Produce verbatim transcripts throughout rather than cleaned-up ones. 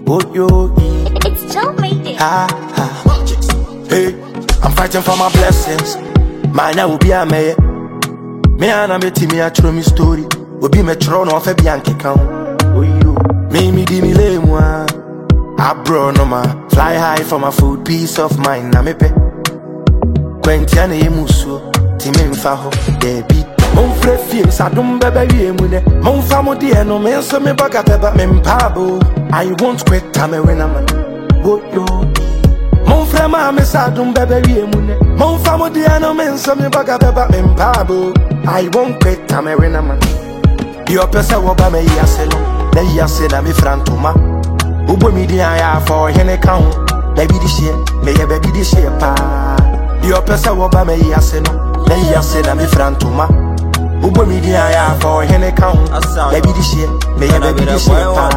Oh yo, It's Joe made it. ha ha. Hey, I'm fighting for my blessings. Mine will be a mayor. Me and I'm a team, I throw me story. Will be me throne off a Bianchi count. Oh yo, me me di me lay moi. I bro no ma. Fly high for my food, peace of mind. Na me pe. Quentiane ye muso. Time mfa ho, debi. Mon frère fie, sa dum bebe wie mune. Mon famo di eno, men so me baga beba me mpabo. I won't quit, I'm a winner man. Wo yo. Mon frère ma me sa dum bebe wie mune. Mon famo di eno, men so me baga beba me mpabo. I won't quit, I'm a winner man. Yo pesa woba me yase no. Na yase na me frantoma. Ubo mi di aya for hene count. Baby di shit, me ye baby di shit pa. Yo pesa woba me yase no. Na yase na me frantoma. Ubo mi di aya for hene count. Baby di shit, me ye baby di shit pa.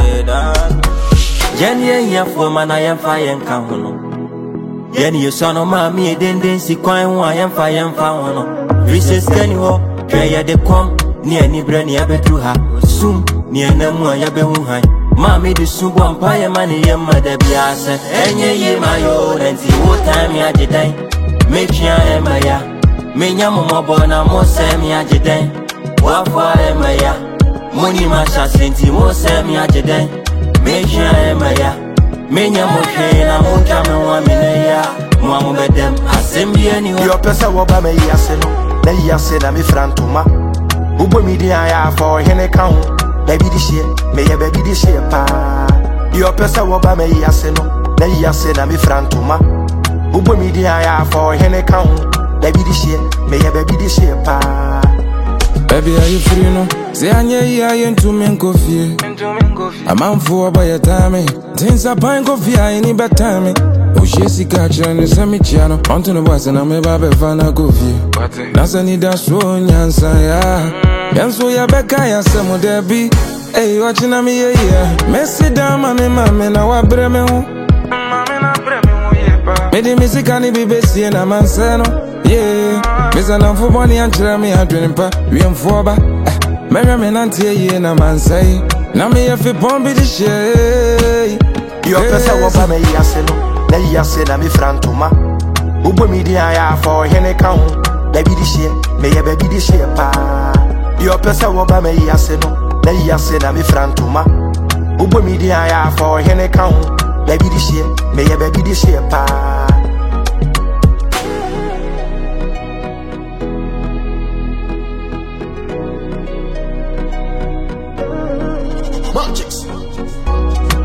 Jenny and ya for man I am fire count no. Jenny you son of mammy a den den si quine why I am fire and found. Recess Kenny ho, try ya de come near ni brandy abe through her. Soon near Namua yabe high. Mammy the soup one pie money your mother biasa. And ye my own and see what time ya did die. Make sure am I ya. Menya mama bona mo semi ajeden. Wafa am I ya. Money masha senti mo semi ajeden. Make sure am I ya. Menya mo shena mo chame wa mineya. Mo mo bedem asembi anyway. Yo pesa woba me yase no. Na yase na me frantoma. Ubo mi di aya for hene count. Baby di shit, me ye baby di shit pa. Yo pesa woba me yase no. Na yase na me frantoma. Ubo mi di aya for hene count. Baby di shit, me ye baby di shit pa. Baby, are you free no? Say anye ya into men coffee. A man for by your time. Things are pine coffee, I need better time. Oh, she catch on the semi channel. On to the boss and I'm a baby fan of coffee. Nasa need that so nyansa ya. Yanso ya beka ya semo debi. Hey, watching me yeah. Messi down, mommy, mommy, now I breme ho. Me di music ani be besi na manseno. Yeah, Mister Namfo Bonnie and Jeremy and Dreampa, we am for ba. Mary Menanti ye na mansay. Na me if it bomb the shay. Yo pesa woba me yase no. Na yase na me frantoma. Ubo mi di aya for hene count. Baby di shit, me ye baby di shit pa. Yo pesa woba me yase no. Na yase na me frantoma. Ubo mi di aya for hene count. Baby di shit, me ye baby di shit pa. Magics.